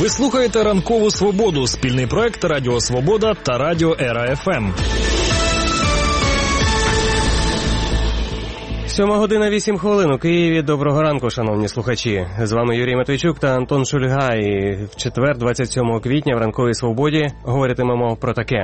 Ви слухаєте «Ранкову Свободу» – спільний проект Радіо Свобода та Радіо Ера ФМ. 7:08 у Києві. Доброго ранку, шановні слухачі. З вами Юрій Матвійчук та Антон Шульга. І в четвер, 27 квітня, в «Ранковій Свободі» говоритимемо про таке.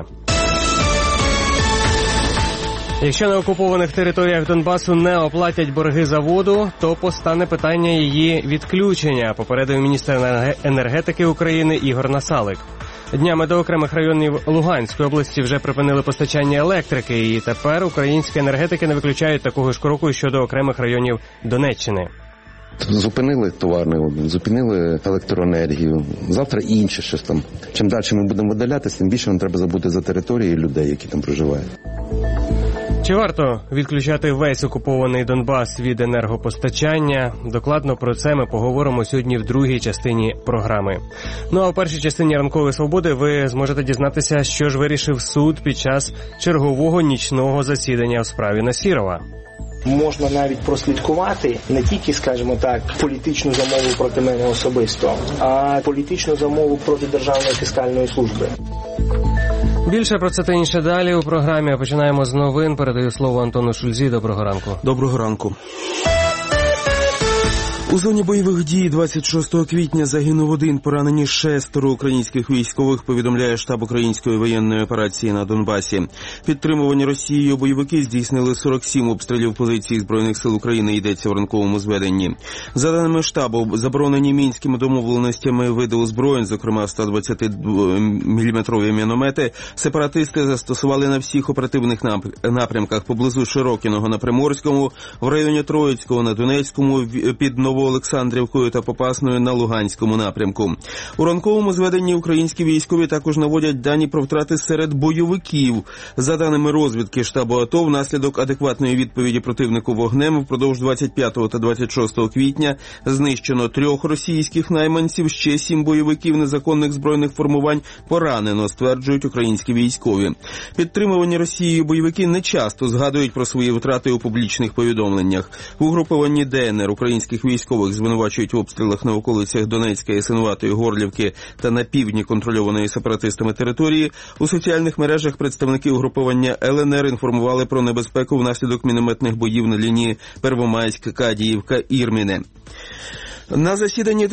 Якщо на окупованих територіях Донбасу не оплатять борги за воду, то постане питання її відключення, попередив міністр енергетики України Ігор Насалик. Днями до окремих районів Луганської області вже припинили постачання електрики, і тепер українські енергетики не виключають такого ж кроку щодо окремих районів Донеччини. Зупинили товарний обмін, зупинили електроенергію. Завтра інше щось там. Чим далі ми будемо видалятися, тим більше нам треба забути за території людей, які там проживають. Чи варто відключати весь окупований Донбас від енергопостачання? Докладно про це ми поговоримо сьогодні в другій частині програми. Ну а в першій частині «Ранкової Свободи» ви зможете дізнатися, що ж вирішив суд під час чергового нічного засідання у справі Насірова. Можна навіть прослідкувати не тільки, скажімо так, політичну замову проти мене особисто, а політичну замову проти Державної фіскальної служби. Більше про це та інше далі у програмі. Починаємо з новин. Передаю слово Антону Шульзі. Доброго ранку. Доброго ранку. У зоні бойових дій 26 квітня загинув один, поранені 6 українських військових, повідомляє штаб української воєнної операції на Донбасі. Підтримувані Росією бойовики здійснили 47 обстрілів позицій Збройних сил України, йдеться в ранковому зведенні. За даними штабу, заборонені мінськими домовленостями види озброєнь, зокрема 120-мм міномети, сепаратисти застосували на всіх оперативних напрямках поблизу Широкіного на Приморському, в районі Троїцького на Донецькому, під Новоолександрівкою та Попасною на Луганському напрямку. У ранковому зведенні українські військові також наводять дані про втрати серед бойовиків. За даними розвідки штабу АТО, внаслідок адекватної відповіді противнику вогнем впродовж 25 та 26 квітня знищено 3 російських найманців, ще 7 бойовиків незаконних збройних формувань поранено, стверджують українські військові. Підтримувані Росією бойовики не часто згадують про свої втрати у публічних повідомленнях. В угрупованні ДНР українських військових звинувачують в обстрілах на околицях Донецька, Ясинуватої, Горлівки та на півдні контрольованої сепаратистами території. У соціальних мережах представники угруповання ЛНР інформували про небезпеку внаслідок мінометних боїв на лінії Первомайськ-Кадіївка-Ірміне. На засіданні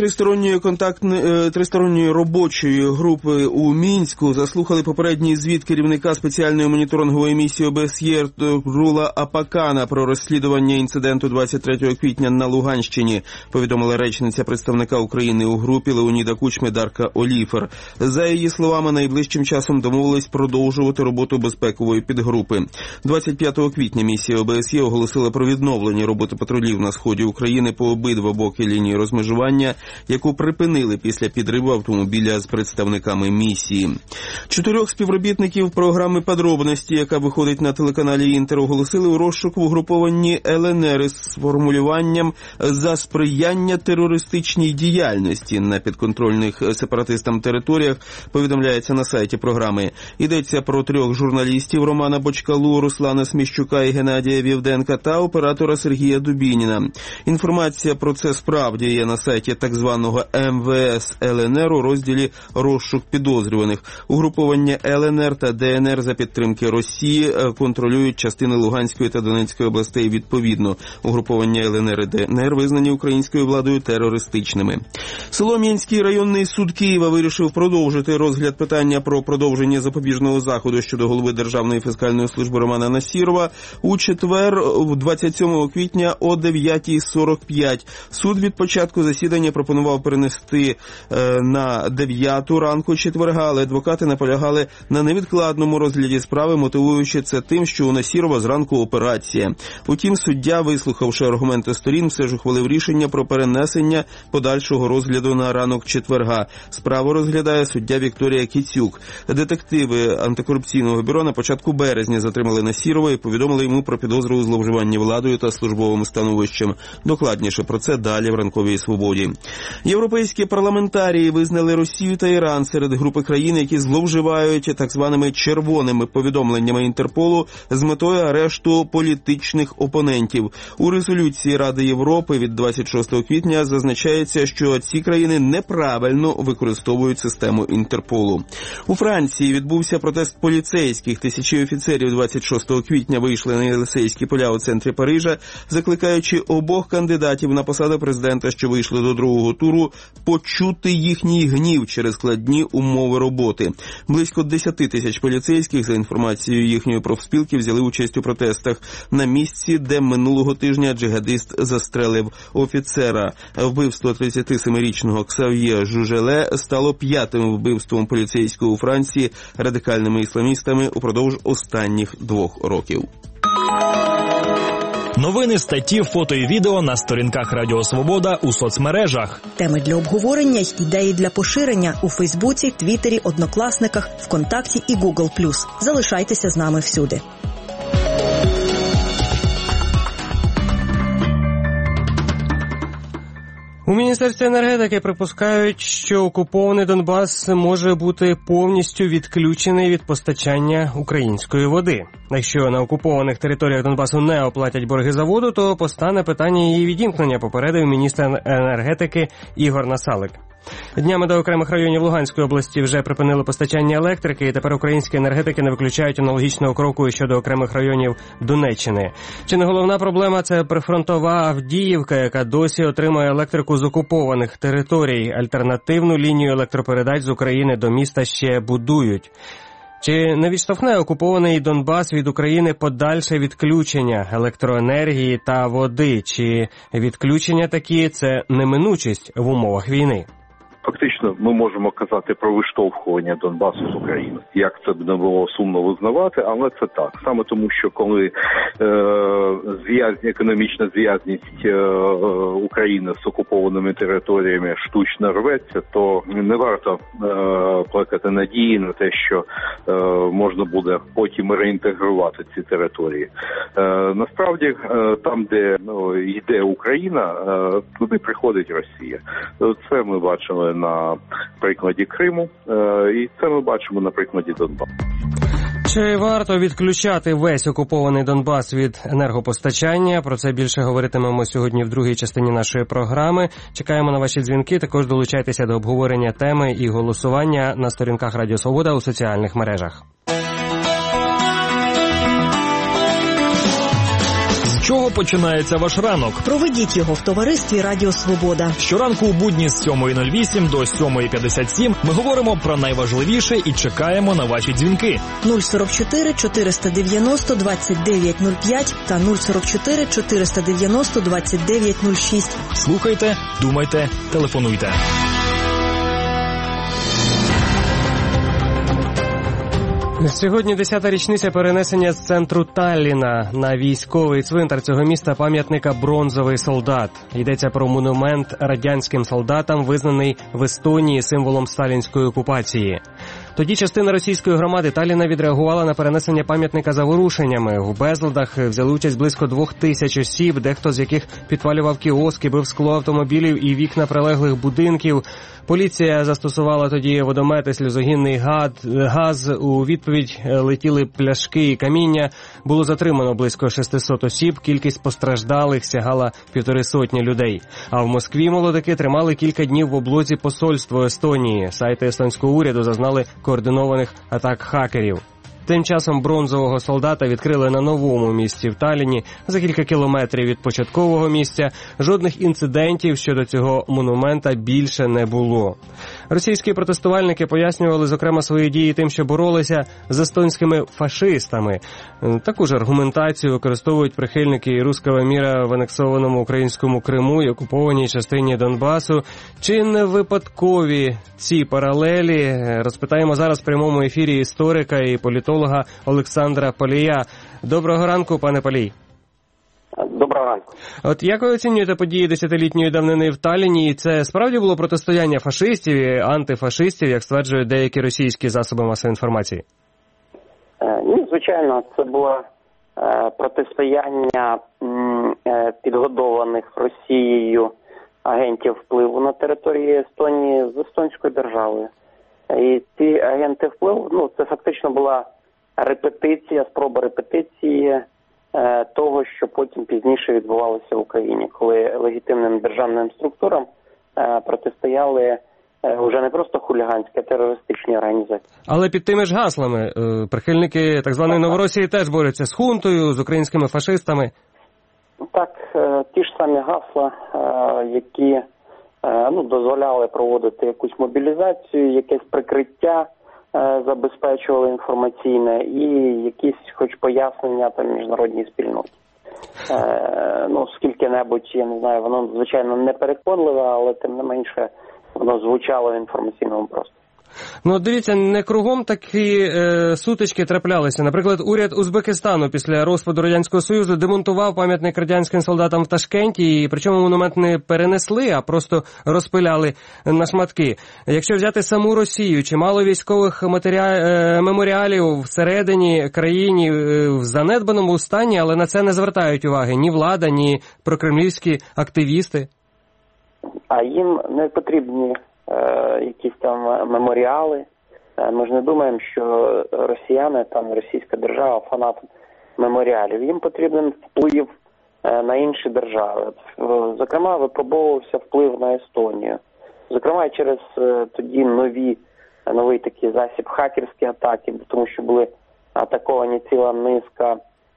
тристоронньої робочої групи у Мінську заслухали попередній звіт керівника спеціальної моніторингової місії ОБСЄ Рула Апакана про розслідування інциденту 23 квітня на Луганщині, повідомила речниця представника України у групі Леоніда Кучми Дарка Оліфер. За її словами, найближчим часом домовились продовжувати роботу безпекової підгрупи. 25 квітня місія ОБСЄ оголосила про відновлення роботи патрулів на сході України по обидва боки лінії розмежування, яку припинили після підриву автомобіля з представниками місії. 4 співробітників програми «Подробності», яка виходить на телеканалі «Інтер», оголосили у розшук в угрупованні ЛНР з формулюванням «за сприяння терористичній діяльності» на підконтрольних сепаратистам територіях, повідомляється на сайті програми. Йдеться про 3 журналістів Романа Бочкалу, Руслана Сміщука і Геннадія Вівденка та оператора Сергія Дубініна. Інформація про це справді є на сайті так званого МВС ЛНР у розділі «Розшук підозрюваних». Угруповання ЛНР та ДНР за підтримки Росії контролюють частини Луганської та Донецької областей відповідно. Угруповання ЛНР і ДНР визнані українською владою терористичними. Солом'янський районний суд Києва вирішив продовжити розгляд питання про продовження запобіжного заходу щодо голови Державної фіскальної служби Романа Насірова у четвер, 27 квітня о 9:45. Суд від початку засідання пропонував перенести на 9 ранку четверга, але адвокати наполягали на невідкладному розгляді справи, мотивуючи це тим, що у Насірова зранку операція. Утім, суддя, вислухавши аргументи сторін, все ж ухвалив рішення про перенесення подальшого розгляду на ранок четверга. Справу розглядає суддя Вікторія Кіцюк. Детективи антикорупційного бюро на початку березня затримали Насірова і повідомили йому про підозру у зловживанні владою та службовим становищем. Докладніше про це далі в ранковій Радіовій Свободі. Європейські парламентарії визнали Росію та Іран серед групи країн, які зловживають так званими червоними повідомленнями Інтерполу з метою арешту політичних опонентів. У резолюції Ради Європи від 26 квітня зазначається, що ці країни неправильно використовують систему Інтерполу. У Франції відбувся протест поліцейських. Тисячі офіцерів 26 квітня вийшли на Єлисейські поля у центрі Парижа, закликаючи обох кандидатів на посаду президента, що вийшли до другого туру, почути їхній гнів через складні умови роботи. Близько 10 тисяч поліцейських, за інформацією їхньої профспілки, взяли участь у протестах на місці, де минулого тижня джихадист застрелив офіцера. Вбивство 37-річного Ксав'є Жужеле стало 5-тим вбивством поліцейського у Франції радикальними ісламістами упродовж останніх 2 років. Новини, статті, фото і відео на сторінках Радіо Свобода у соцмережах. Теми для обговорення й ідеї для поширення у Фейсбуці, Твіттері, Однокласниках, ВКонтакті і Google+. Залишайтеся з нами всюди. У Міністерстві енергетики припускають, що окупований Донбас може бути повністю відключений від постачання української води. Якщо на окупованих територіях Донбасу не оплатять борги за воду, то постане питання її відімкнення, попередив міністр енергетики Ігор Насалик. Днями до окремих районів Луганської області вже припинили постачання електрики, і тепер українські енергетики не виключають аналогічного кроку щодо окремих районів Донеччини. Чи не головна проблема – це прифронтова Авдіївка, яка досі отримує електрику з окупованих територій. Альтернативну лінію електропередач з України до міста ще будують. Чи не відштовхне окупований Донбас від України подальше відключення електроенергії та води? Чи відключення такі – це неминучість в умовах війни? Фактично, ми можемо казати про виштовхування Донбасу з України. Як це б не було сумно визнавати, але це так. Саме тому, що коли економічна зв'язність України з окупованими територіями штучно рветься, то не варто плекати надії на те, що можна буде потім реінтегрувати ці території. Насправді, там, де йде Україна, туди приходить Росія. Це ми бачили на прикладі Криму, і це ми бачимо на прикладі Донбасу. Чи варто відключати весь окупований Донбас від енергопостачання? Про це більше говоритимемо сьогодні в другій частині нашої програми. Чекаємо на ваші дзвінки, також долучайтеся до обговорення теми і голосування на сторінках Радіо Свобода у соціальних мережах. З чого починається ваш ранок? Проведіть його в товаристві Радіо Свобода. Щоранку у будні з 7:08 до 7:57 ми говоримо про найважливіше і чекаємо на ваші дзвінки. 044 490 2905 та 044 490 2906. Слухайте, думайте, телефонуйте. Сьогодні 10-та річниця перенесення з центру Талліна на військовий цвинтар цього міста пам'ятника «Бронзовий солдат». Йдеться про монумент радянським солдатам, визнаний в Естонії символом сталінської окупації. Тоді частина російської громади Талліна відреагувала на перенесення пам'ятника заворушеннями. В безладах взяли участь близько 2000 осіб, дехто з яких підпалював кіоски, бив скло автомобілів і вікна прилеглих будинків. Поліція застосувала тоді водомети, сльозогінний газ. У відповідь летіли пляшки і каміння. Було затримано близько 600 осіб. Кількість постраждалих сягала 150 людей. А в Москві молодики тримали кілька днів в облозі посольства Естонії. Сайти естонського уряду зазнали координованих атак хакерів. Тим часом бронзового солдата відкрили на новому місці в Талліні, за кілька кілометрів від початкового місця. Жодних інцидентів щодо цього монумента більше не було. Російські протестувальники пояснювали, зокрема, свої дії тим, що боролися з естонськими фашистами. Таку ж аргументацію використовують прихильники руського міра в анексованому українському Криму і окупованій частині Донбасу. Чи не випадкові ці паралелі? Розпитаємо зараз в прямому ефірі історика і політолога Олександра Палія. Доброго ранку, пане Палій. Доброго ранку. От як ви оцінюєте події десятилітньої давнини в Талліні? І це справді було протистояння фашистів і антифашистів, як стверджують деякі російські засоби масової інформації? Ні, звичайно, це було протистояння підгодованих Росією агентів впливу на території Естонії з естонською державою. І ці агенти впливу, це фактично була спроба репетиції того, що потім пізніше відбувалося в Україні, коли легітимним державним структурам протистояли вже не просто хуліганські, а терористичні організації. Але під тими ж гаслами прихильники так званої Новоросії теж борються з хунтою, з українськими фашистами. Так, ті ж самі гасла, які дозволяли проводити якусь мобілізацію, якесь прикриття забезпечували інформаційне і якісь хоч пояснення там міжнародній спільноті. Скільки-небудь, я не знаю, воно, звичайно, не переконливе, але тим не менше воно звучало в інформаційному просторі. Дивіться, не кругом такі сутички траплялися. Наприклад, уряд Узбекистану після розпаду Радянського Союзу демонтував пам'ятник радянським солдатам в Ташкенті, і причому монумент не перенесли, а просто розпиляли на шматки. Якщо взяти саму Росію, чимало військових меморіалів всередині країни в занедбаному стані, але на це не звертають уваги ні влада, ні прокремлівські активісти. А їм не потрібні якісь там меморіали. Ми ж не думаємо, що росіяни, російська держава, фанат меморіалів. Їм потрібен вплив на інші держави. Зокрема, випробовувався вплив на Естонію. Зокрема, через тоді новий такий засіб хакерські атаки, тому що були атаковані ціла низка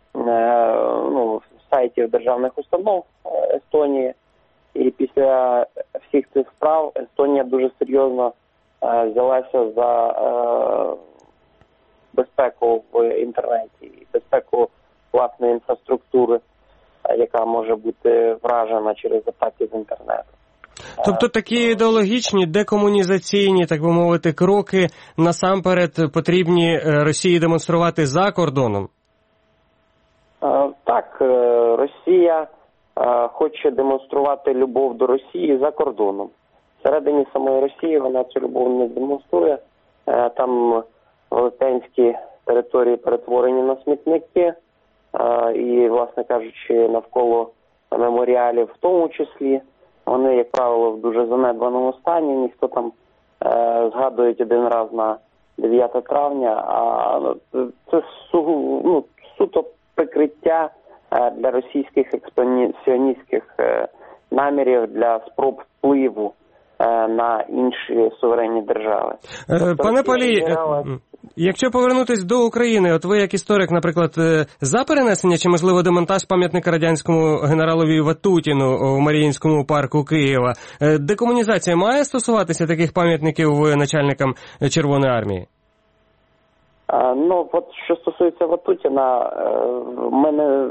сайтів державних установ Естонії. І після всіх цих справ Естонія дуже серйозно взялася за безпеку в інтернеті, безпеку власної інфраструктури, яка може бути вражена через атаки з інтернету. Тобто такі ідеологічні, декомунізаційні, так би мовити, кроки насамперед потрібні Росії демонструвати за кордоном? Так, Росія хоче демонструвати любов до Росії за кордоном. Всередині самої Росії вона цю любов не демонструє. Там велетенські території перетворені на смітники і, власне кажучи, навколо меморіалів в тому числі. Вони, як правило, в дуже занедбаному стані. Ніхто там згадують один раз на 9 травня. А це суто прикриття для російських експансіоністських намірів, для спроб впливу на інші суверенні держави. Пане Палій, якщо повернутись до України, от ви як історик, наприклад, за перенесення чи, можливо, демонтаж пам'ятника радянському генералові Ватутіну у Маріїнському парку Києва, декомунізація має стосуватися таких пам'ятників начальникам Червоної армії? Що стосується Ватутіна, в мене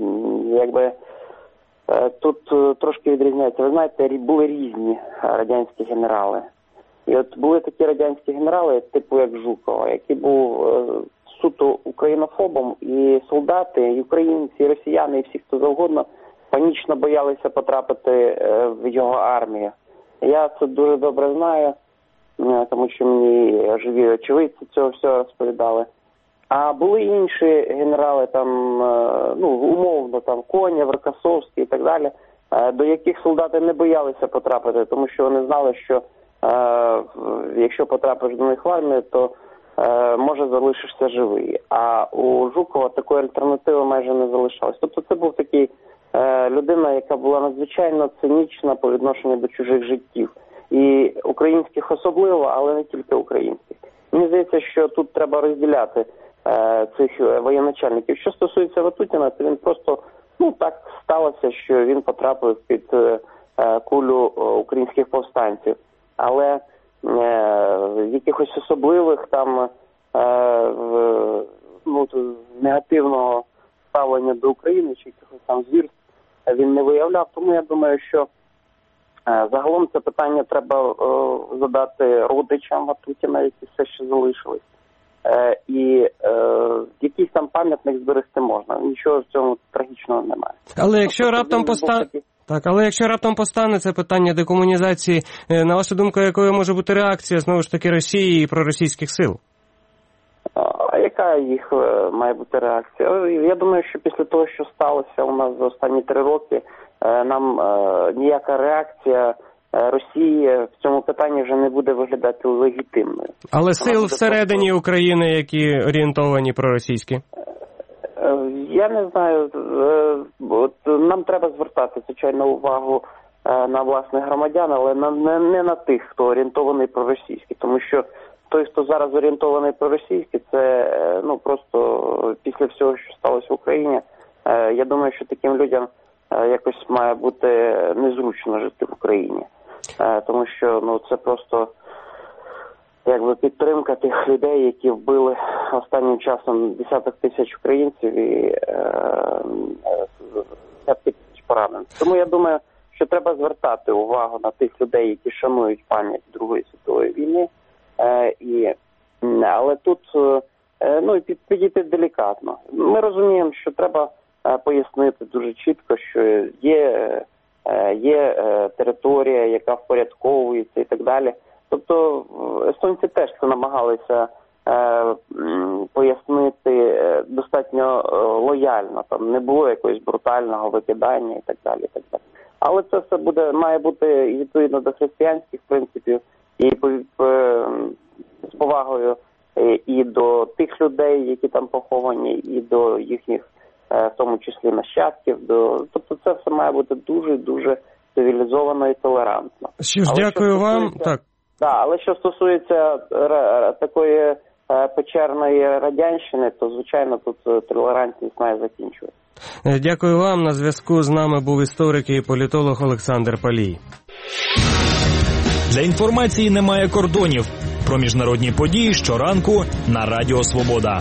тут трошки відрізняється. Ви знаєте, були різні радянські генерали. І от були такі радянські генерали, типу як Жукова, який був суто українофобом, і солдати, і українці, і росіяни, і всі, хто завгодно, панічно боялися потрапити в його армію. Я це дуже добре знаю, тому що мені живі очевидці цього всього розповідали. А були інші генерали, умовно, Конєв, Рокосовський і так далі, до яких солдати не боялися потрапити, тому що вони знали, що якщо потрапиш до них в армію, то може залишишся живий. А у Жукова такої альтернативи майже не залишалось. Тобто це був такий людина, яка була надзвичайно цинічна по відношенню до чужих життів. І українських особливо, але не тільки українських. Мені здається, що тут треба розділяти цих воєначальників. Що стосується Ватутіна, то він просто, так сталося, що він потрапив під кулю українських повстанців. Але якихось особливих негативного ставлення до України чи якихось звірств він не виявляв. Тому я думаю, що загалом це питання треба задати родичам Ватутіна, які все ще залишились. І якийсь там пам'ятник зберегти можна. Нічого в цьому трагічного немає. Але якщо раптом постане це питання декомунізації, на вашу думку, якою може бути реакція, знову ж таки, Росії і проросійських сил? А яка їх має бути реакція? Я думаю, що після того, що сталося у нас за останні 3 роки, нам ніяка реакція Росії в цьому питанні вже не буде виглядати легітимною. Але сил всередині України, які орієнтовані проросійські? Я не знаю. Нам треба звертати, звичайно, увагу на власних громадян, але не на тих, хто орієнтований проросійський. Тому що той, хто зараз орієнтований проросійський, це просто після всього, що сталося в Україні, я думаю, що таким людям якось має бути незручно жити в Україні. Тому що це просто підтримка тих людей, які вбили останнім часом десяток тисяч українців і десятки тисяч поранених. Тому я думаю, що треба звертати увагу на тих людей, які шанують пам'ять Другої світової війни. Але тут підійти делікатно. Ми розуміємо, що треба пояснити дуже чітко, що є територія, яка впорядковується і так далі. Тобто естонці теж це намагалися пояснити достатньо лояльно, там не було якогось брутального викидання і так далі. І так далі. Але це все має бути відповідно до християнських принципів і з повагою і до тих людей, які там поховані, і до їхніх, в тому числі, нащадків. Тобто це все має бути дуже-дуже цивілізовано і толерантно. Що ж, дякую вам. Так. Але що стосується такої печерної радянщини, то, звичайно, тут толерантність має закінчуватися. Дякую вам. На зв'язку з нами був історик і політолог Олександр Палій. Для інформації немає кордонів. Про міжнародні події щоранку на Радіо Свобода.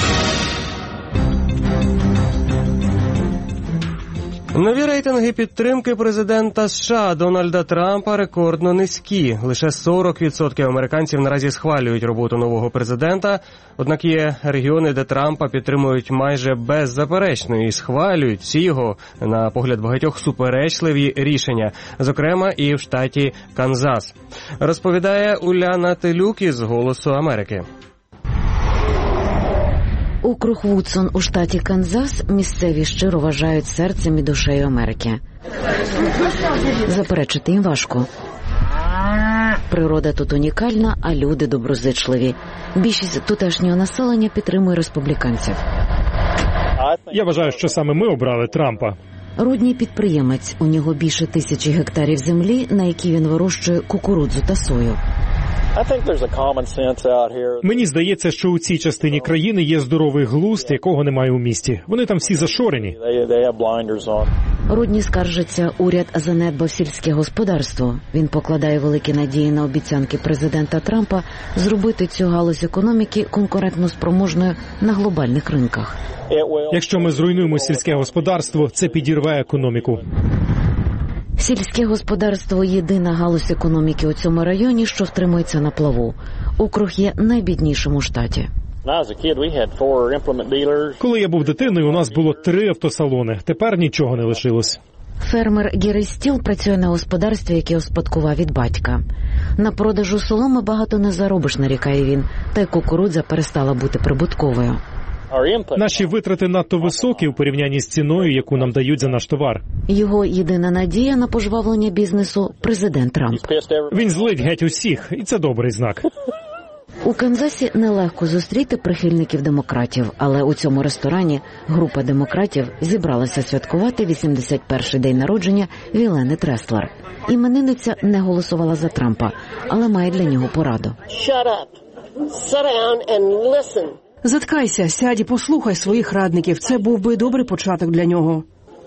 Нові рейтинги підтримки президента США Дональда Трампа рекордно низькі. Лише 40% американців наразі схвалюють роботу нового президента. Однак є регіони, де Трампа підтримують майже беззаперечно і схвалюють всі його, на погляд багатьох, суперечливі рішення. Зокрема, і в штаті Канзас. Розповідає Уляна Телюк із «Голосу Америки». Округ Вудсон у штаті Канзас місцеві щиро вважають серцем і душею Америки. Заперечити їм важко. Природа тут унікальна, а люди доброзичливі. Більшість тутешнього населення підтримує республіканців. Я вважаю, що саме ми обрали Трампа. Рудній підприємець. У нього більше 1000 гектарів землі, на якій він вирощує кукурудзу та сою. Мені здається, що у цій частині країни є здоровий глузд, якого немає у місті. Вони там всі зашорені. Рудні скаржиться, уряд занедбав сільське господарство. Він покладає великі надії на обіцянки президента Трампа зробити цю галузь економіки конкурентноспроможною на глобальних ринках. Якщо ми зруйнуємо сільське господарство, це підірве економіку. Сільське господарство – єдина галузь економіки у цьому районі, що втримується на плаву. Округ є найбіднішим у штаті. Коли я був дитиною, у нас було 3 автосалони. Тепер нічого не лишилось. Фермер Геррі Стіл працює на господарстві, яке успадкував від батька. На продажу соломи багато не заробиш, нарікає він, та й кукурудза перестала бути прибутковою. Наші витрати надто високі у порівнянні з ціною, яку нам дають за наш товар. Його єдина надія на пожвавлення бізнесу – президент Трамп. Він злить геть усіх, і це добрий знак. У Канзасі нелегко зустріти прихильників демократів, але у цьому ресторані група демократів зібралася святкувати 81-й день народження Вілени Треслер. Іменинниця не голосувала за Трампа, але має для нього пораду. Заткайся, сядь і послухай своїх радників. Це був би добрий початок для нього.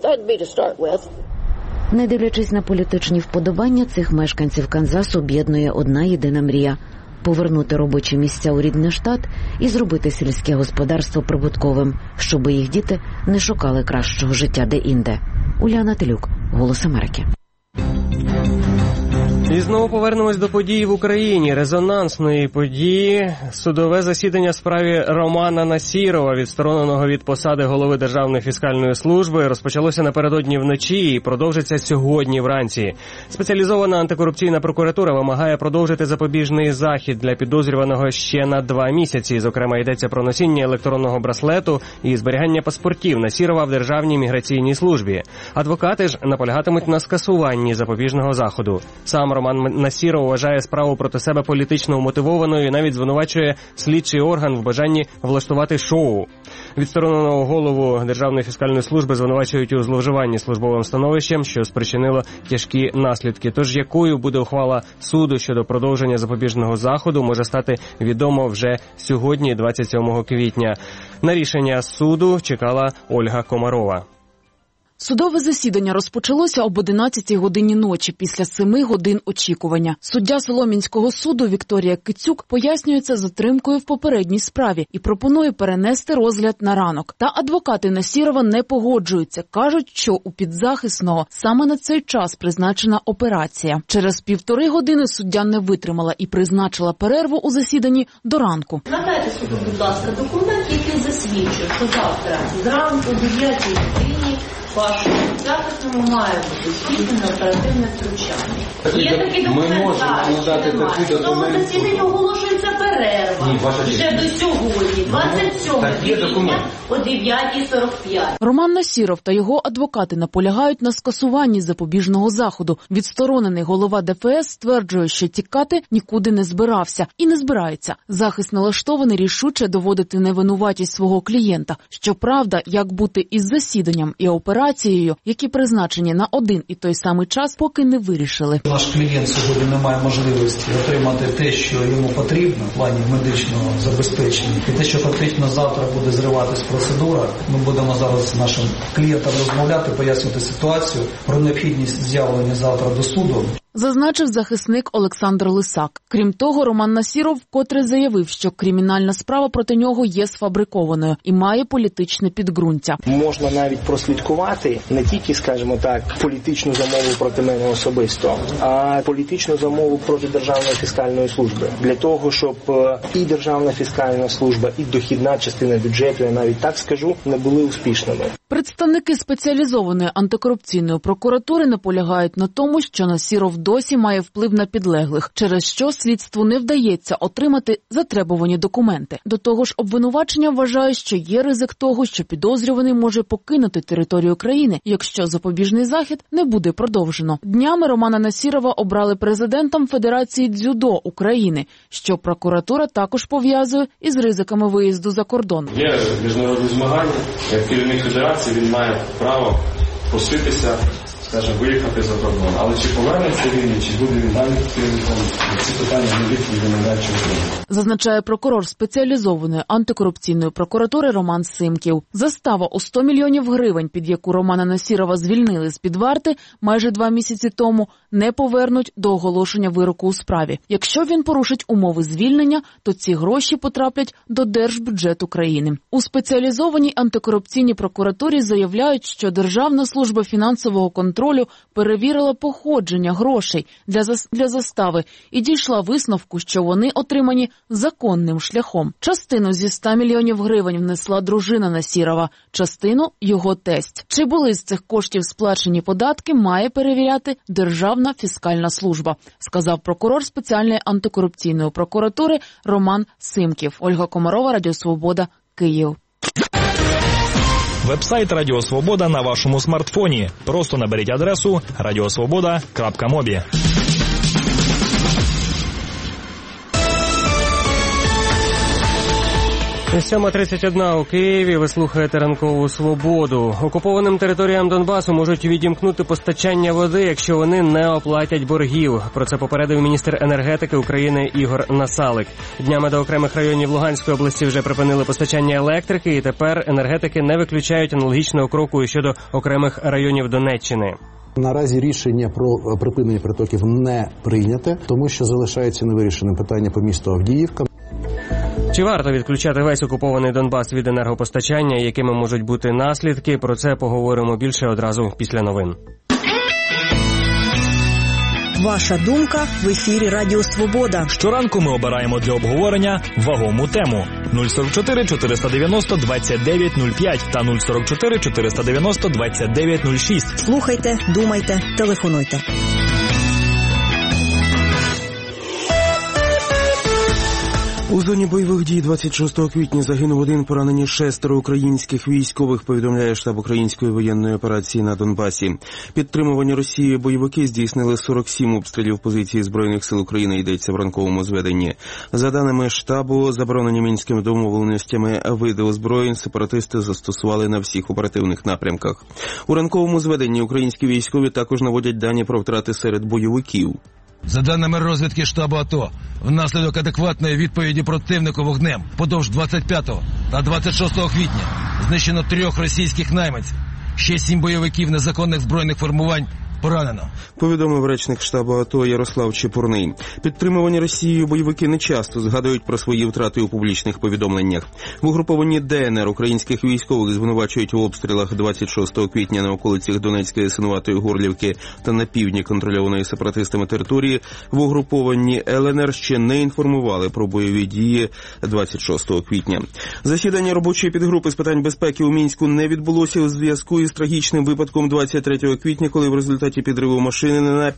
Не дивлячись на політичні вподобання, цих мешканців Канзасу об'єднує одна єдина мрія – повернути робочі місця у рідний штат і зробити сільське господарство прибутковим, щоб їх діти не шукали кращого життя де-інде. Уляна Телюк, «Голос Америки». І знову повернемось до подій в Україні. Резонансної події. Судове засідання в справі Романа Насірова, відстороненого від посади голови Державної фіскальної служби, розпочалося напередодні вночі і продовжиться сьогодні вранці. Спеціалізована антикорупційна прокуратура вимагає продовжити запобіжний захід для підозрюваного ще на 2 місяці. Зокрема, йдеться про носіння електронного браслету і зберігання паспортів Насірова в Державній міграційній службі. Адвокати ж наполягатимуть на скасуванні запобіжного заходу. Сам Роман Насіров вважає справу проти себе політично вмотивованою і навіть звинувачує слідчий орган в бажанні влаштувати шоу. Відстороненого голову Державної фіскальної служби звинувачують у зловживанні службовим становищем, що спричинило тяжкі наслідки. Тож якою буде ухвала суду щодо продовження запобіжного заходу, може стати відомо вже сьогодні, 27 квітня. На рішення суду чекала Ольга Комарова. Судове засідання розпочалося об 11 годині ночі після 7 годин очікування. Суддя Солом'янського суду Вікторія Кицюк пояснюється затримкою в попередній справі і пропонує перенести розгляд на ранок. Та адвокати Насірова не погоджуються. Кажуть, що у підзахисного саме на цей час призначена операція. Через 1,5 години суддя не витримала і призначила перерву у засіданні до ранку. Надайте суду, будь ласка, документ, який засвідчує, що завтра зранку о 9 годині вашому захисному має бути здійснено оперативне втручання. Є такий документ, судове засідання оголошується перерва вже до сьогодні, 27 квітня о 9:45. Роман Насіров та його адвокати наполягають на скасуванні запобіжного заходу. Відсторонений голова ДФС стверджує, що тікати нікуди не збирався і не збирається. Захист налаштований рішуче доводити невинуватість свого клієнта. Щоправда, як бути із засіданням і операцією, які призначені на один і той самий час, поки не вирішили. Наш клієнт сьогодні не має можливості отримати те, що йому потрібно в плані медичного забезпечення. І те, що фактично завтра буде зриватись процедура, ми будемо зараз з нашим клієнтом розмовляти, пояснювати ситуацію про необхідність з'явлення завтра до суду. Зазначив захисник Олександр Лисак. Крім того, Роман Насіров вкотре заявив, що кримінальна справа проти нього є сфабрикованою і має політичне підґрунтя. Можна навіть прослідкувати не тільки, скажімо так, політичну замову проти мене особисто, а політичну замову проти Державної фіскальної служби. Для того, щоб і Державна фіскальна служба, і дохідна частина бюджету, я навіть так скажу, не були успішними. Представники спеціалізованої антикорупційної прокуратури наполягають на тому, що Насіров досі має вплив на підлеглих, через що слідству не вдається отримати затребувані документи. До того ж, обвинувачення вважає, що є ризик того, що підозрюваний може покинути територію країни, якщо запобіжний захід не буде продовжено. Днями Романа Насірова обрали президентом Федерації дзюдо України, що прокуратура також пов'язує із ризиками виїзду за кордон. Є міжнародні змагання, як керівник федерації він має право проситися, скажімо, виїхати за кордон. Але чи повернеться він, чи буде він далі керівником, ці питання не відповіді на зазначає прокурор спеціалізованої антикорупційної прокуратури Роман Симків. Застава у 100 мільйонів гривень, під яку Романа Насірова звільнили з-під варти майже 2 місяці тому, не повернуть до оголошення вироку у справі. Якщо він порушить умови звільнення, то ці гроші потраплять до держбюджету країни. У спеціалізованій антикорупційній прокуратурі заявляють, що Державна служба фінансового контролю перевірила походження грошей для застави і дійшла висновку, що вони отримані законним шляхом. Частину зі 100 мільйонів гривень внесла дружина Насірова, частину – його тесть. Чи були з цих коштів сплачені податки, має перевіряти Державна фіскальна служба, сказав прокурор спеціальної антикорупційної прокуратури Роман Симків. Ольга Комарова, Радіо Свобода, Київ. Вебсайт Радіо Свобода на вашому смартфоні. Просто наберіть адресу radiosvoboda.mobi. 7:31 у Києві. Ви слухаєте ранкову Свободу. Окупованим територіям Донбасу можуть відімкнути постачання води, якщо вони не оплатять боргів. Про це попередив міністр енергетики України Ігор Насалик. Днями до окремих районів Луганської області вже припинили постачання електрики, і тепер енергетики не виключають аналогічного кроку щодо окремих районів Донеччини. Наразі рішення про припинення притоків не прийняте, тому що залишається невирішеним питання по місту Авдіївка. Чи варто відключати весь окупований Донбас від енергопостачання, якими можуть бути наслідки? Про це поговоримо більше одразу після новин. Ваша думка в ефірі Радіо Свобода. Щоранку ми обираємо для обговорення вагому тему. 044 490 2905 та 044 490 2906. Слухайте, думайте, телефонуйте. У зоні бойових дій 26 квітня загинув один, поранені 6 українських військових, повідомляє штаб української воєнної операції на Донбасі. Підтримувані Росією бойовики здійснили 47 обстрілів позиції Збройних сил України, йдеться в ранковому зведенні. За даними штабу, заборонені мінськими домовленостями види озброєнь сепаратисти застосували на всіх оперативних напрямках. У ранковому зведенні українські військові також наводять дані про втрати серед бойовиків. За даними розвідки штабу АТО, внаслідок адекватної відповіді противнику вогнем подовж 25 та 26 квітня знищено 3 російських найманців, ще 7 бойовиків незаконних збройних формувань поранено. Повідомив речник штабу АТО Ярослав Чепурний. Підтримувані Росією бойовики не часто згадують про свої втрати у публічних повідомленнях. В угрупованні ДНР українських військових звинувачують у обстрілах 26 квітня на околицях Донецької Синуватої Горлівки та на півдні контрольованої сепаратистами території. В угрупованні ЛНР ще не інформували про бойові дії 26 квітня. Засідання робочої підгрупи з питань безпеки у Мінську не відбулося у зв'язку із трагічним випадком 23 квітня, коли в результаті підриву машини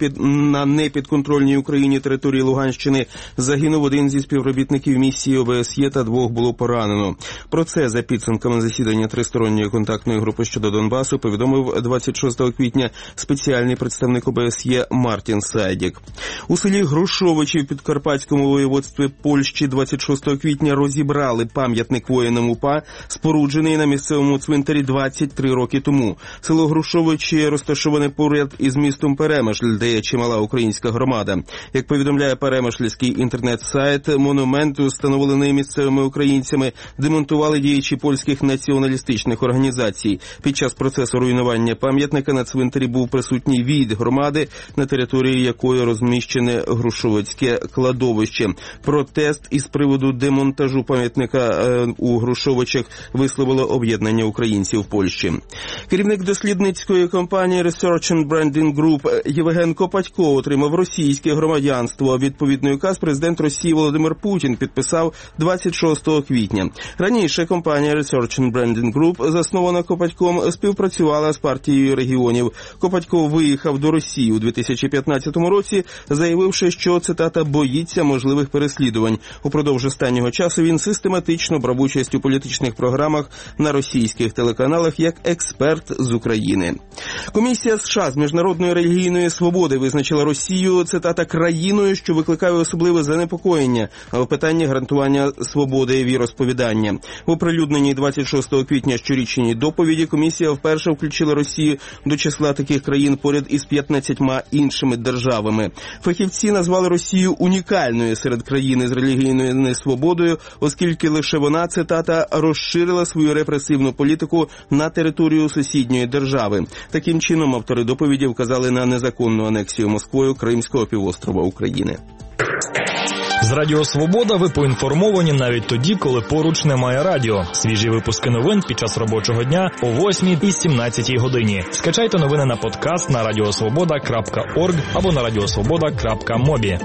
на непідконтрольній Україні території Луганщини загинув один зі співробітників місії ОБСЄ та 2 було поранено. Про це за підсумками засідання тристоронньої контактної групи щодо Донбасу повідомив 26 квітня спеціальний представник ОБСЄ Мартін Сайдік. У селі Грушовичі в Підкарпатському воєводстві Польщі 26 квітня розібрали пам'ятник воїнам УПА, споруджений на місцевому цвинтарі 23 роки тому. Село Грушовичі розташоване поряд із містом Перемишль, де є чимала українська громада. Як повідомляє перемишльський інтернет-сайт, монумент, встановлений місцевими українцями, демонтували діячі польських націоналістичних організацій. Під час процесу руйнування пам'ятника на цвинтарі був присутній від громади, на території якої розміщене Грушовицьке кладовище. Протест із приводу демонтажу пам'ятника у Грушовичах висловило об'єднання українців в Польщі. Керівник дослідницької компанії Research and Branding Group Євген Копатько отримав російське громадянство. Відповідний указ президент Росії Володимир Путін підписав 26 квітня. Раніше компанія Research and Branding Group, заснована Копатьком, співпрацювала з партією регіонів. Копатько виїхав до Росії у 2015 році, заявивши, що, цитата, боїться можливих переслідувань. Упродовж останнього часу він систематично брав участь у політичних програмах на російських телеканалах як експерт з України. Комісія США з міжнародної релігійної свободи визначила Росію, цитата, країною, що викликає особливе занепокоєння в питанні гарантування свободи віросповідання. В оприлюдненій 26 квітня щорічній доповіді комісія вперше включила Росію до числа таких країн поряд із 15 іншими державами. Фахівці назвали Росію унікальною серед країн з релігійною несвободою, оскільки лише вона, цитата, розширила свою репресивну політику на територію сусідньої держави. Таким чином, автори доповіді вказали на незаконну анексію Москвою Кримського півострова України. З Радіо Свобода ви поінформовані навіть тоді, коли поруч немає радіо. Свіжі випуски новин під час робочого дня о 8 і 17 годині. Скачайте новини на подкаст на radiosvoboda.org або на radiosvoboda.mobi.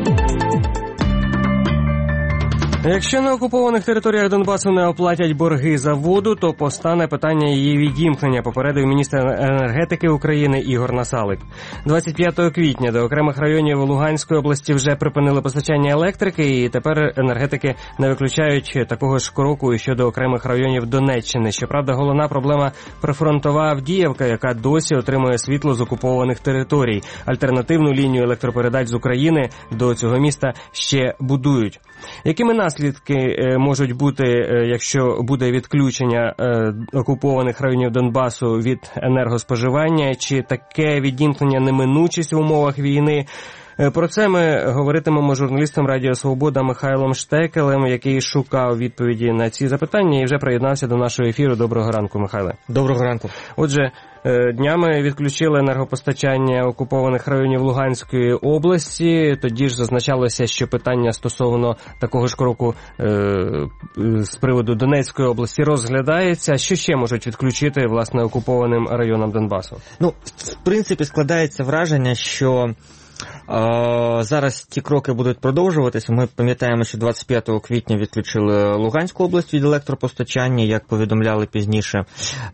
Якщо на окупованих територіях Донбасу не оплатять борги за воду, то постане питання її відімкнення, попередив міністр енергетики України Ігор Насалик. 25 квітня до окремих районів Луганської області вже припинили постачання електрики, і тепер енергетики не виключають такого ж кроку і щодо окремих районів Донеччини. Щоправда, головна проблема – прифронтова Авдіївка, яка досі отримує світло з окупованих територій. Альтернативну лінію електропередач з України до цього міста ще будують. Якими наслідки можуть бути, якщо буде відключення окупованих районів Донбасу від енергоспоживання? Чи таке відімкнення неминучість в умовах війни? Про це ми говоритимемо з журналістом Радіо Свобода Михайлом Штекелем, який шукав відповіді на ці запитання і вже приєднався до нашого ефіру. Доброго ранку, Михайле. Доброго ранку. Отже, днями відключили енергопостачання окупованих районів Луганської області. Тоді ж зазначалося, що питання стосовно такого ж кроку з приводу Донецької області розглядається. Що ще можуть відключити, власне, окупованим районам Донбасу? Ну, в принципі, складається враження, що Зараз ті кроки будуть продовжуватися. Ми пам'ятаємо, що 25 квітня відключили Луганську область від електропостачання, як повідомляли пізніше.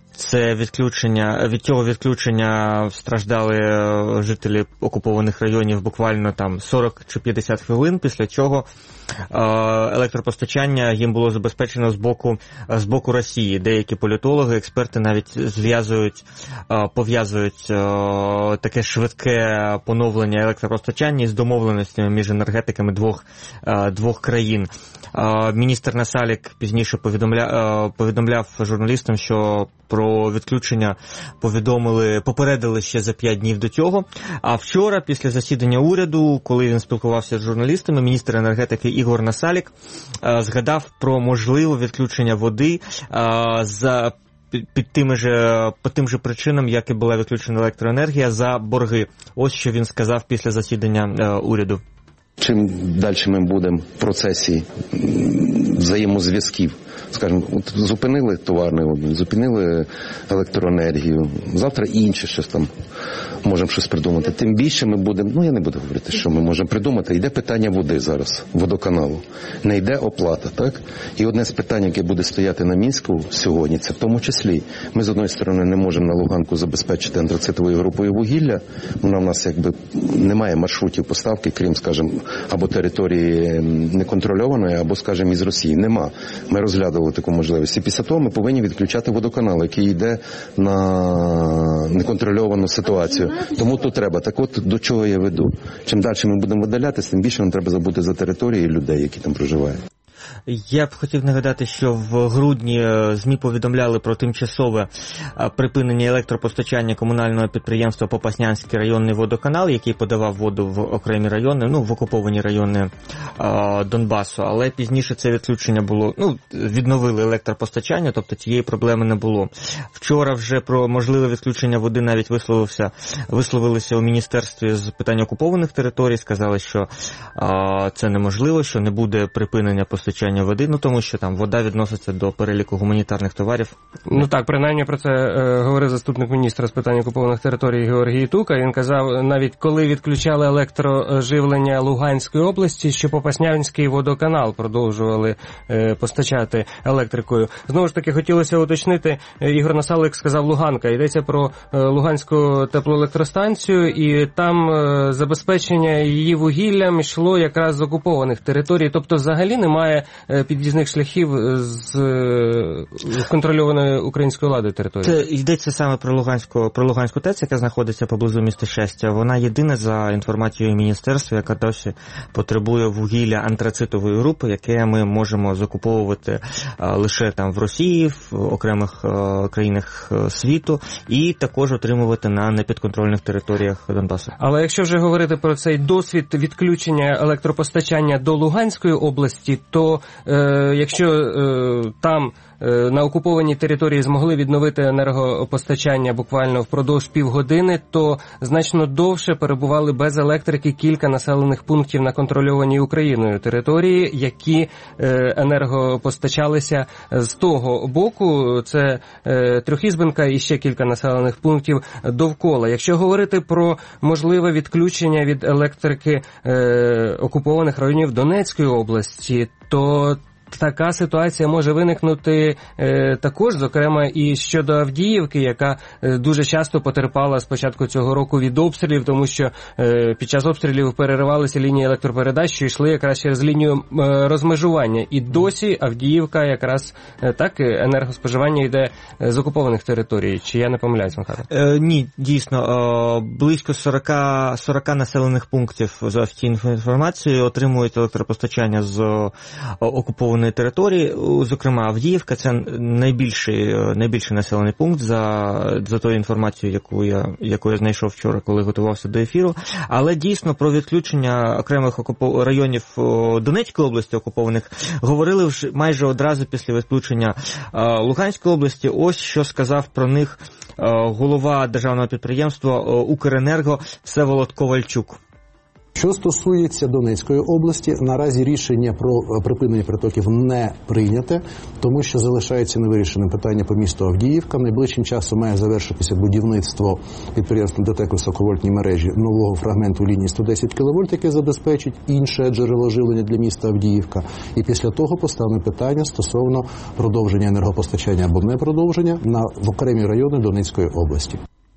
Від цього відключення страждали жителі окупованих районів буквально там 40 чи 50 хвилин. Після цього електропостачання їм було забезпечено з боку Росії. Деякі політологи, експерти навіть пов'язують таке швидке поновлення електропостачання з домовленостями між енергетиками двох країн. Міністр Насалик пізніше повідомляв журналістам, що про відключення попередили ще за 5 днів до цього. А вчора, після засідання уряду, коли він спілкувався з журналістами, міністр енергетики Ігор Насалик згадав про можливе відключення води по тим же причинам, як і була відключена електроенергія, за борги. Ось що він сказав після засідання уряду. Чим далі ми будемо в процесі взаємозв'язків, скажімо, зупинили товарний обмін, зупинили електроенергію, завтра інше щось там, можемо щось придумати. Тим більше ми будемо, я не буду говорити, що ми можемо придумати, йде питання води зараз, водоканалу, не йде оплата, так? І одне з питань, яке буде стояти на Мінську сьогодні, це в тому числі, ми з одної сторони не можемо на Луганку забезпечити антрацитовою групою вугілля, вона в нас якби немає маршрутів поставки, крім, скажімо, або території неконтрольованої, або, скажімо, із Росії. Нема. Ми розглядали таку можливість. І після того ми повинні відключати водоканал, який йде на неконтрольовану ситуацію. Тому тут треба. Так от, до чого я веду. Чим далі ми будемо видалятися, тим більше нам треба забути за території людей, які там проживають. Я б хотів нагадати, що в грудні ЗМІ повідомляли про тимчасове припинення електропостачання комунального підприємства Попаснянський районний водоканал, який подавав воду в окремі райони, в окуповані райони Донбасу. Але пізніше це відключення було, відновили електропостачання, тобто цієї проблеми не було. Вчора вже про можливе відключення води навіть висловилися у Міністерстві з питань окупованих територій, сказали, що це неможливо, що не буде припинення постачання води, тому що там вода відноситься до переліку гуманітарних товарів. Так, принаймні про це говорив заступник міністра з питань окупованих територій Георгій Тука. Він казав, навіть коли відключали електроживлення Луганської області, що Попаснянський водоканал продовжували постачати електрикою. Знову ж таки, хотілося уточнити, Ігор Насалик сказав Луганка. Йдеться про Луганську теплоелектростанцію, і там забезпечення її вугіллям йшло якраз з окупованих територій. Тобто взагалі немає під'їзних шляхів з контрольованої українською владою території. Йдеться саме про Луганську ТЕЦ, яка знаходиться поблизу міста Щастя. Вона єдина, за інформацією міністерства, яка досі потребує вугілля антрацитової групи, яке ми можемо закуповувати лише там в Росії, в окремих країнах світу, і також отримувати на непідконтрольних територіях Донбасу. Але якщо вже говорити про цей досвід відключення електропостачання до Луганської області, то якщо там на окупованій території змогли відновити енергопостачання буквально впродовж півгодини, то значно довше перебували без електрики кілька населених пунктів на контрольованій Україною території, які енергопостачалися з того боку. Це Трьохізбенка і ще кілька населених пунктів довкола. Якщо говорити про можливе відключення від електрики окупованих районів Донецької області, то така ситуація може виникнути також, зокрема, і щодо Авдіївки, яка дуже часто потерпала з початку цього року від обстрілів, тому що під час обстрілів переривалися лінії електропередач, що йшли якраз через лінію розмежування. І досі Авдіївка якраз так, енергоспоживання йде з окупованих територій. Чи я не помиляюсь, Михайло? Ні, дійсно. Близько 40 населених пунктів, за офіційною інформацією, отримують електропостачання з окупованих території, зокрема Авдіївка, це найбільший населений пункт за тою інформацією, яку я знайшов вчора, коли готувався до ефіру. Але дійсно про відключення окремих районів Донецької області окупованих говорили вже майже одразу після відключення Луганської області. Ось що сказав про них голова державного підприємства «Укренерго» Всеволод Ковальчук. Що стосується Донецької області, наразі рішення про припинення притоків не прийняте, тому що залишається невирішеним питання по місту Авдіївка. Найближчим часом має завершитися будівництво підприємством ДТЕК високовольтній мережі нового фрагменту лінії 110 кВт, яке забезпечить інше джерело живлення для міста Авдіївка. І після того постане питання стосовно продовження енергопостачання або не продовження в окремі райони Донецької області.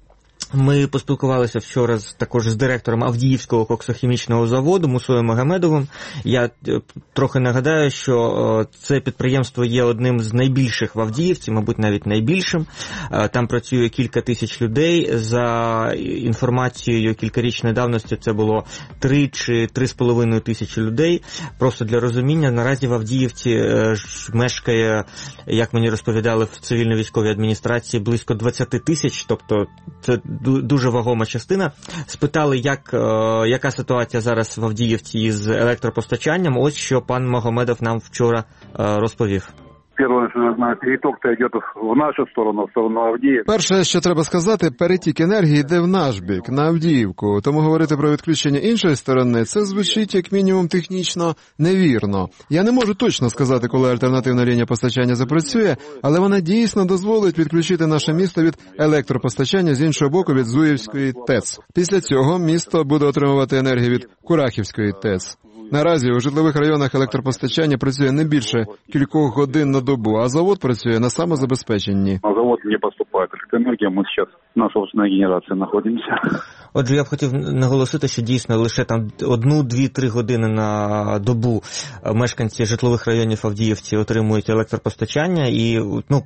Ми поспілкувалися вчора також з директором Авдіївського коксохімічного заводу Мусою Магомедовим. Я трохи нагадаю, що це підприємство є одним з найбільших в Авдіївці, мабуть, навіть найбільшим. Там працює кілька тисяч людей. За інформацією кількарічної давності це було 3 чи 3,5 тисячі людей. Просто для розуміння, наразі в Авдіївці мешкає, як мені розповідали в цивільно-військовій адміністрації, близько 20 тисяч, тобто це дуже вагома частина. Спитали, яка ситуація зараз в Авдіївці з електропостачанням. Ось що пан Магомедов нам вчора розповів. Переток-то йде в нашу сторону, в сторону Авдіївки. Перше, що треба сказати, перетік енергії йде в наш бік, на Авдіївку. Тому говорити про відключення іншої сторони, це звучить як мінімум технічно невірно. Я не можу точно сказати, коли альтернативна лінія постачання запрацює, але вона дійсно дозволить відключити наше місто від електропостачання з іншого боку від Зуївської ТЕЦ. Після цього місто буде отримувати енергію від Курахівської ТЕЦ. Наразі у житлових районах електропостачання працює не більше кількох годин на добу, а завод працює на самозабезпеченні. На завод не поступає електроенергія, ми зараз на собственній генерації знаходимося. Отже, я б хотів наголосити, що дійсно лише там 1, 2, 3 години на добу мешканці житлових районів Авдіївці отримують електропостачання, і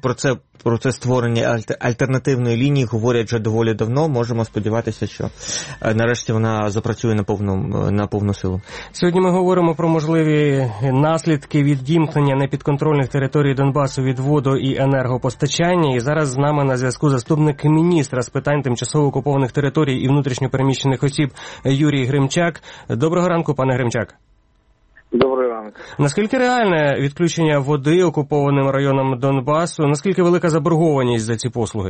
про це створення альтернативної лінії говорять вже доволі давно. Можемо сподіватися, що нарешті вона запрацює на повну силу. Сьогодні ми говоримо про можливі наслідки відімкнення непідконтрольних територій Донбасу від водо- і енергопостачання. І зараз з нами на зв'язку заступник міністра з питань тимчасово окупованих територій і внутрішньопереміщених осіб Юрій Гримчак. Доброго ранку, пане Гримчак. Добрий ранок. Наскільки реальне відключення води окупованим районам Донбасу? Наскільки велика заборгованість за ці послуги?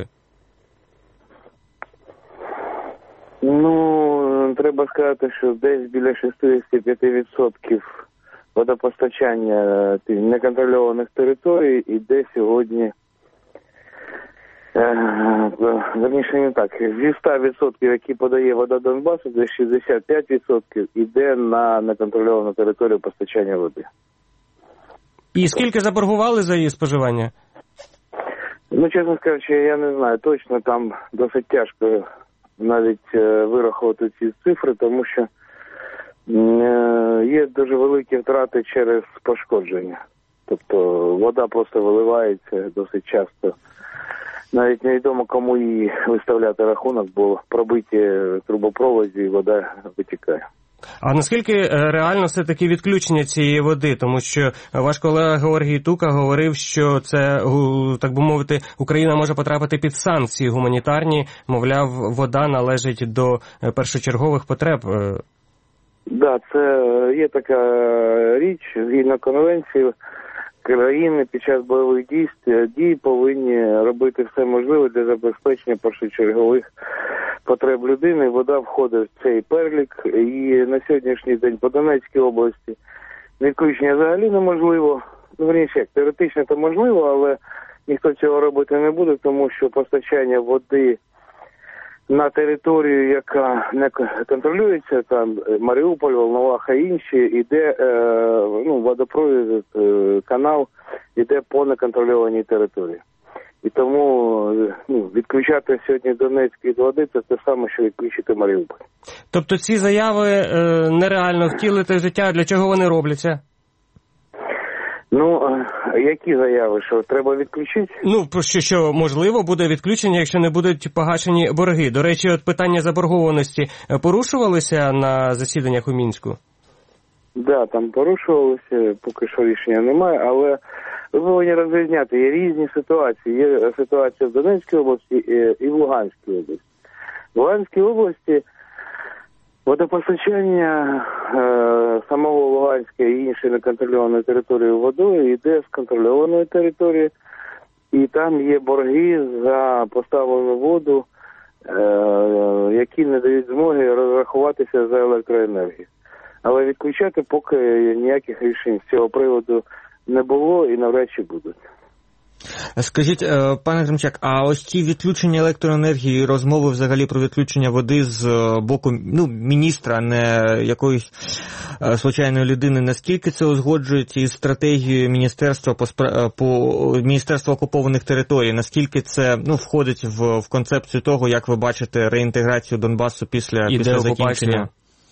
Треба сказати, що десь біля 65% водопостачання неконтрольованих територій іде сьогодні, верніше не так, зі 100%, які подає вода Донбасу, десь 65% іде на неконтрольовану територію постачання води. І скільки заборгували за її споживання? Чесно скажучи, я не знаю точно, там досить тяжко навіть вирахувати ці цифри, тому що є дуже великі втрати через пошкодження. Тобто вода просто виливається досить часто. Навіть невідомо, кому її виставляти рахунок, бо пробиті трубопроводи і вода витікає. А наскільки реально все-таки відключення цієї води? Тому що ваш колега Георгій Тука говорив, що це, так би мовити, Україна може потрапити під санкції гуманітарні, мовляв, вода належить до першочергових потреб. Так, це є така річ, згідно конвенції, країни під час бойових дій повинні робити все можливе для забезпечення першочергових потреб людини. Вода входить в цей перелік, і на сьогоднішній день по Донецькій області відключення взагалі неможливо. Верніше, теоретично це можливо, але ніхто цього робити не буде, тому що постачання води на територію, яка не контролюється, там Маріуполь, Волноваха і інші, іде водопровід, канал іде по неконтрольованій території. І тому відключати сьогодні Донецьк від води – це те саме, що відключити Маріуполь. Тобто ці заяви нереально втілити в життя, для чого вони робляться? Які заяви? Що треба відключити? Що можливо буде відключення, якщо не будуть погашені борги. До речі, от питання заборгованості порушувалися на засіданнях у Мінську? Так, там порушувалися, поки що рішення немає, але ви повинні розрізняти, є різні ситуації. Є ситуація в Донецькій області і в Луганській області. В Луганській області водопостачання самого Луганська і іншої неконтрольованої території водою йде з контрольованої території, і там є борги за поставлену воду які не дають змоги розрахуватися за електроенергію. Але відключати поки ніяких рішень з цього приводу не було і навряд чи будуть. Скажіть, пане Гримчак, а ось ці відключення електроенергії, розмови взагалі про відключення води з боку міністра, не якоїсь звичайної людини, наскільки це узгоджується із стратегією міністерства по Міністерства окупованих територій? Наскільки це входить в концепцію того, як ви бачите реінтеграцію Донбасу після закінчення?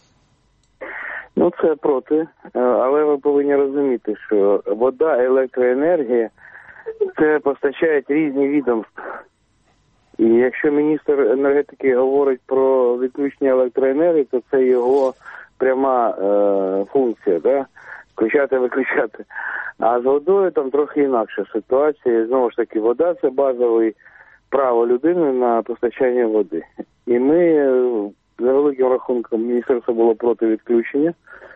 Це проти, але ви повинні розуміти, що вода, електроенергія це постачають різні відомства. І якщо міністр енергетики говорить про відключення електроенергії, то це його пряма функція, да? Включати-виключати. А з водою там трохи інакша ситуація. Знову ж таки, вода – це базове право людини на постачання води. І ми, за великим рахунком, міністерство було проти відключення.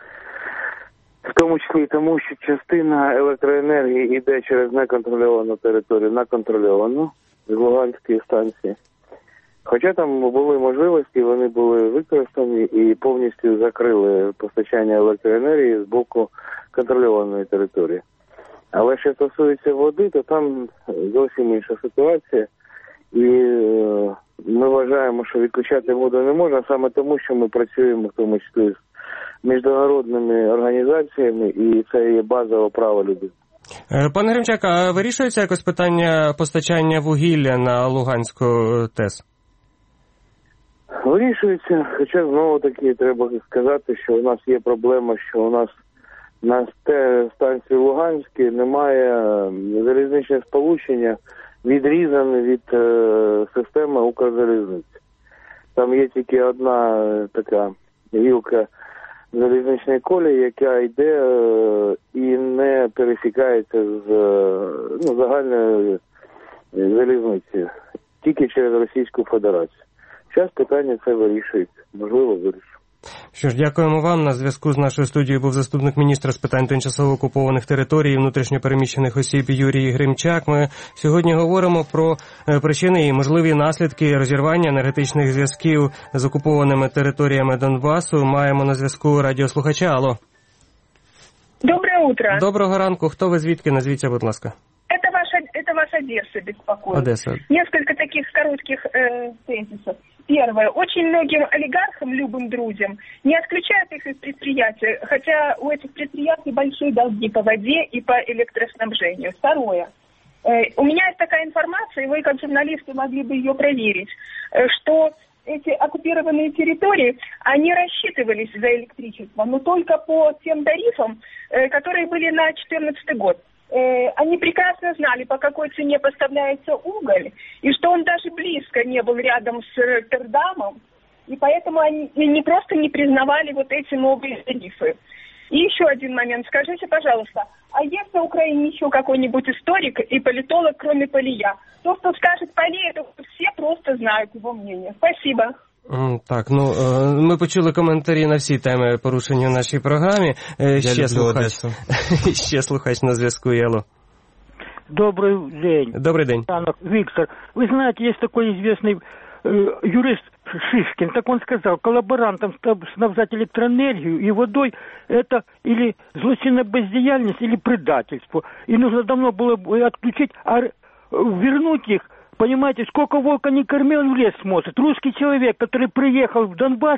В тому числі тому, що частина електроенергії йде через неконтрольовану територію на контрольовану з Луганської станції. Хоча там були можливості, вони були використані і повністю закрили постачання електроенергії з боку контрольованої території. Але що стосується води, то там зовсім інша ситуація. І ми вважаємо, що відключати воду не можна саме тому, що ми працюємо в тому числі з міжнародними організаціями, і це є базове право людини. Пане Гримчак, а вирішується якось питання постачання вугілля на Луганську ТЕС? Вирішується, хоча знову-таки треба сказати, що у нас є проблема, що у нас на станції Луганській немає залізничного сполучення, відрізане від системи Укрзалізниці. Там є тільки одна така гілка залізничної колії, яка йде і не пересікається з загальною залізницею, тільки через Російську Федерацію. Зараз питання це вирішується, можливо, вирішується. Що ж, дякуємо вам. На зв'язку з нашою студією був заступник міністра з питань тимчасово окупованих територій і внутрішньопереміщених осіб Юрій Гримчак. Ми сьогодні говоримо про причини і можливі наслідки розірвання енергетичних зв'язків з окупованими територіями Донбасу. Маємо на зв'язку радіослухача. Алло. Доброе утро. Доброго ранку. Хто ви звідки? Назвіться, будь ласка. Это ваша Одесса беспокоит. Одесса. Несколько таких коротких тезисов. Первое. Очень многим олигархам, любым друзьям, не отключают их из предприятий, хотя у этих предприятий большие долги по воде и по электроснабжению. Второе. У меня есть такая информация, и вы, как журналисты, могли бы ее проверить, что эти оккупированные территории, они рассчитывались за электричество, но только по тем тарифам, которые были на 2014 год. Они прекрасно знали, по какой цене поставляется уголь, и что он даже близко не был рядом с Роттердамом, и поэтому они просто не признавали вот эти новые тарифы. И еще один момент. Скажите, пожалуйста, а есть на Украине еще какой-нибудь историк и политолог, кроме Полия? Тот, кто скажет Полия, это все просто знают его мнение. Спасибо. Так, ми почули коментарі на всі теми, порушені в нашій програмі. Ще слухач на зв'язку, Яло. Добрый день. Добрый день. Виктор, вы знаете, есть такой известный юрист Шишкин, так он сказал, коллаборантам снабжать электроэнергию и водой это или злочинная бездеятельность, или предательство. И нужно давно было отключить, а вернуть их. Понимаете, сколько волка не кормил, в лес смотрит. Русский человек, который приехал в Донбасс,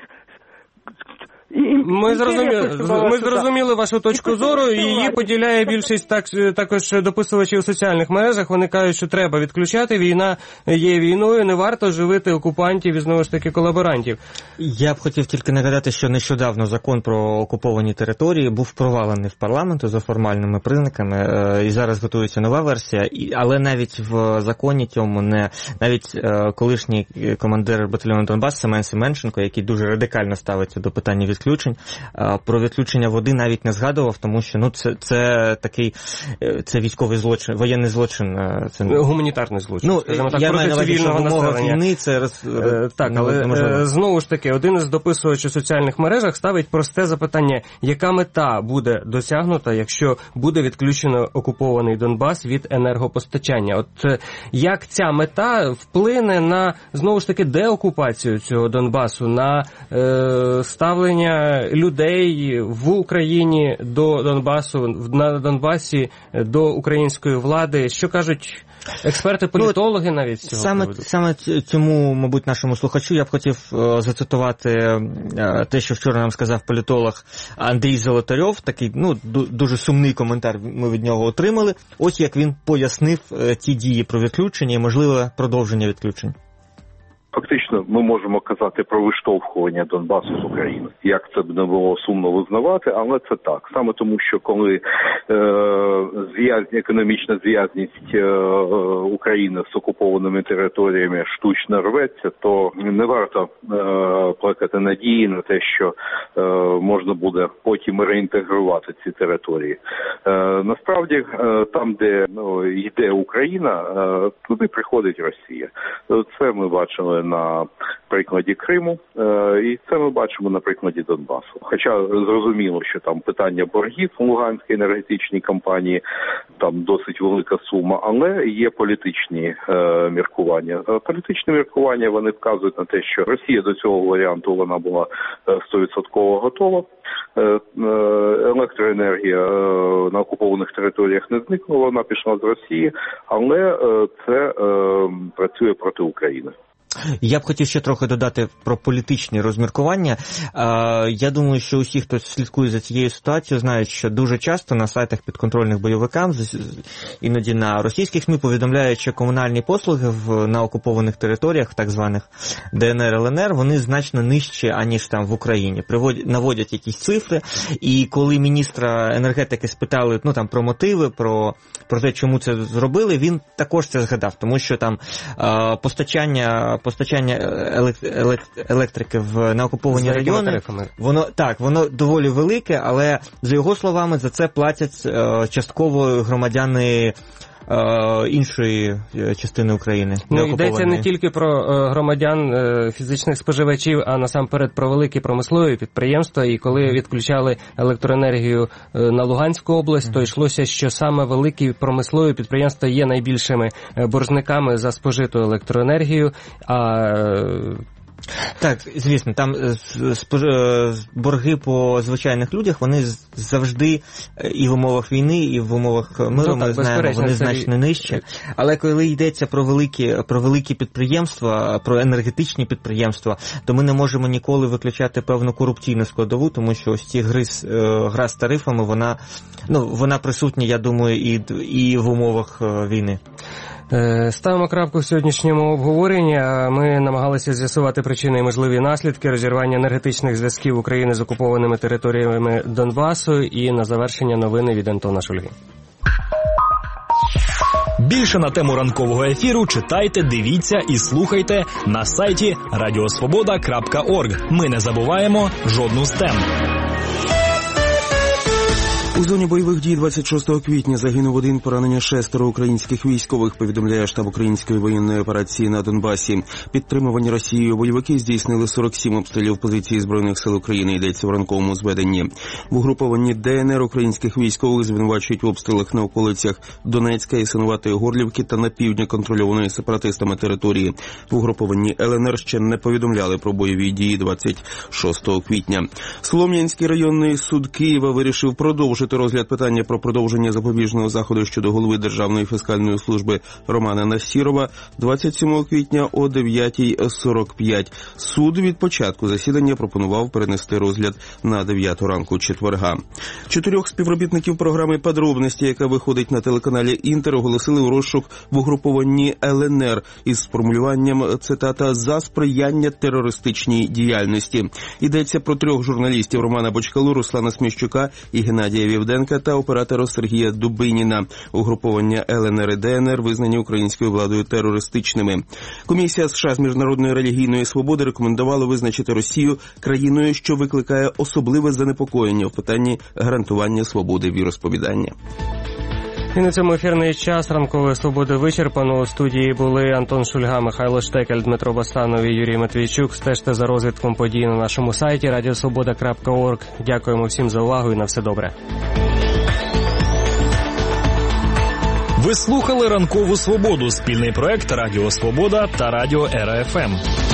Ми зрозуміли вашу точку зору, і її поділяє більшість також дописувачів у соціальних мережах. Вони кажуть, що треба відключати, війна є війною, не варто живити окупантів і, знову ж таки, колаборантів. Я б хотів тільки нагадати, що нещодавно закон про окуповані території був провалений в парламенту за формальними признаками, і зараз готується нова версія, але навіть в законі цьому навіть колишній командир батальйону Донбас Семен Семенченко, який дуже радикально ставиться до питання відключення відключень. Про відключення води навіть не згадував, тому що це такий військовий злочин, воєнний злочин. Це гуманітарний злочин. Я маю на увазі, що в умовах війни це так, але знову ж таки, один із дописувачів у соціальних мережах ставить просте запитання, яка мета буде досягнута, якщо буде відключено окупований Донбас від енергопостачання. От як ця мета вплине на, знову ж таки, деокупацію цього Донбасу, на ставлення людей в Україні до Донбасу, на Донбасі до української влади? Що кажуть експерти-політологи навіть з цього приводу? Саме цьому, мабуть, нашому слухачу я б хотів зацитувати те, що вчора нам сказав політолог Андрій Золотарьов. Такий, дуже сумний коментар ми від нього отримали. Ось як він пояснив ті дії про відключення і можливе продовження відключень. Фактично, ми можемо казати про виштовхування Донбасу з України. Як це б не було сумно визнавати, але це так. Саме тому, що коли економічна зв'язність України з окупованими територіями штучно рветься, то не варто плекати надії на те, що можна буде потім реінтегрувати ці території. Насправді, там, де йде Україна, туди приходить Росія. Це ми бачили на прикладі Криму, і це ми бачимо на прикладі Донбасу. Хоча зрозуміло, що там питання боргів у Луганській енергетичній компанії, там досить велика сума, але є політичні міркування. Політичні міркування, вони вказують на те, що Росія до цього варіанту вона була 100% готова. Електроенергія на окупованих територіях не зникла, вона пішла з Росії, але це працює проти України. Я б хотів ще трохи додати про політичні розміркування. Я думаю, що усі, хто слідкує за цією ситуацією, знають, що дуже часто на сайтах підконтрольних бойовикам, іноді на російських СМІ, повідомляють, що комунальні послуги на окупованих територіях, так званих ДНР, ЛНР, вони значно нижчі, аніж там в Україні. Наводять якісь цифри, і коли міністра енергетики спитали про мотиви, про те, чому це зробили, він також це згадав, тому що там постачання електрики на окуповані райони, воно доволі велике, але, за його словами, за це платять частково громадяни іншої частини України. Йдеться не тільки про громадян, фізичних споживачів, а насамперед про великі промислові підприємства. І коли відключали електроенергію на Луганську область, то йшлося, що саме великі промислові підприємства є найбільшими боржниками за спожиту електроенергію, Так, звісно, там борги по звичайних людях, вони завжди і в умовах війни, і в умовах миру, ми знаємо, вони значно нижчі. Але коли йдеться про великі підприємства, про енергетичні підприємства, то ми не можемо ніколи виключати певну корупційну складову, тому що ось ці гра з тарифами, вона присутня, я думаю, і в умовах війни. Ставимо крапку в сьогоднішньому обговоренні. Ми намагалися з'ясувати причини і можливі наслідки розірвання енергетичних зв'язків України з окупованими територіями Донбасу. І на завершення новини від Антона Шульги. Більше на тему ранкового ефіру читайте, дивіться і слухайте на сайті radiosvoboda.org. Ми не забуваємо жодну з тем. У зоні бойових дій 26 квітня загинув один, поранення 6 українських військових, повідомляє штаб української воєнної операції на Донбасі. Підтримувані Росією бойовики здійснили 47 обстрілів позиції Збройних сил України, йдеться в ранковому зведенні. В угрупованні ДНР українських військових звинувачують в обстрілах на околицях Донецька і Синуватої Горлівки та на півдні контрольованої сепаратистами території. В угрупованні ЛНР ще не повідомляли про бойові дії 26 квітня. Солом'янський районний суд Києва вирішив продовжити розгляд питання про продовження запобіжного заходу щодо голови Державної фіскальної служби Романа Насірова 27 квітня о 9:45. Суд від початку засідання пропонував перенести розгляд на 9 ранку четверга. 4 співробітників програми «Подробності», яка виходить на телеканалі «Інтер», оголосили у розшук в угрупованні ЛНР із формулюванням, цитата, «за сприяння терористичній діяльності». Йдеться про 3 журналістів Романа Бочкалу, Руслана Сміщука і Геннадія Вівденка та оператора Сергія Дубиніна. Угруповання ЛНР і ДНР визнані українською владою терористичними. Комісія США з міжнародної релігійної свободи рекомендувала визначити Росію країною, що викликає особливе занепокоєння в питанні гарантування свободи віросповідання. І на цьому ефірний час ранкової свободи вичерпано. У студії були Антон Шульга, Михайло Штекель, Дмитро Басанов і Юрій Матвійчук. Стежте за розвитком подій на нашому сайті radiosvoboda.org. Дякуємо всім за увагу і на все добре. Ви слухали «Ранкову свободу» – спільний проект Радіо Свобода та Радіо РФМ.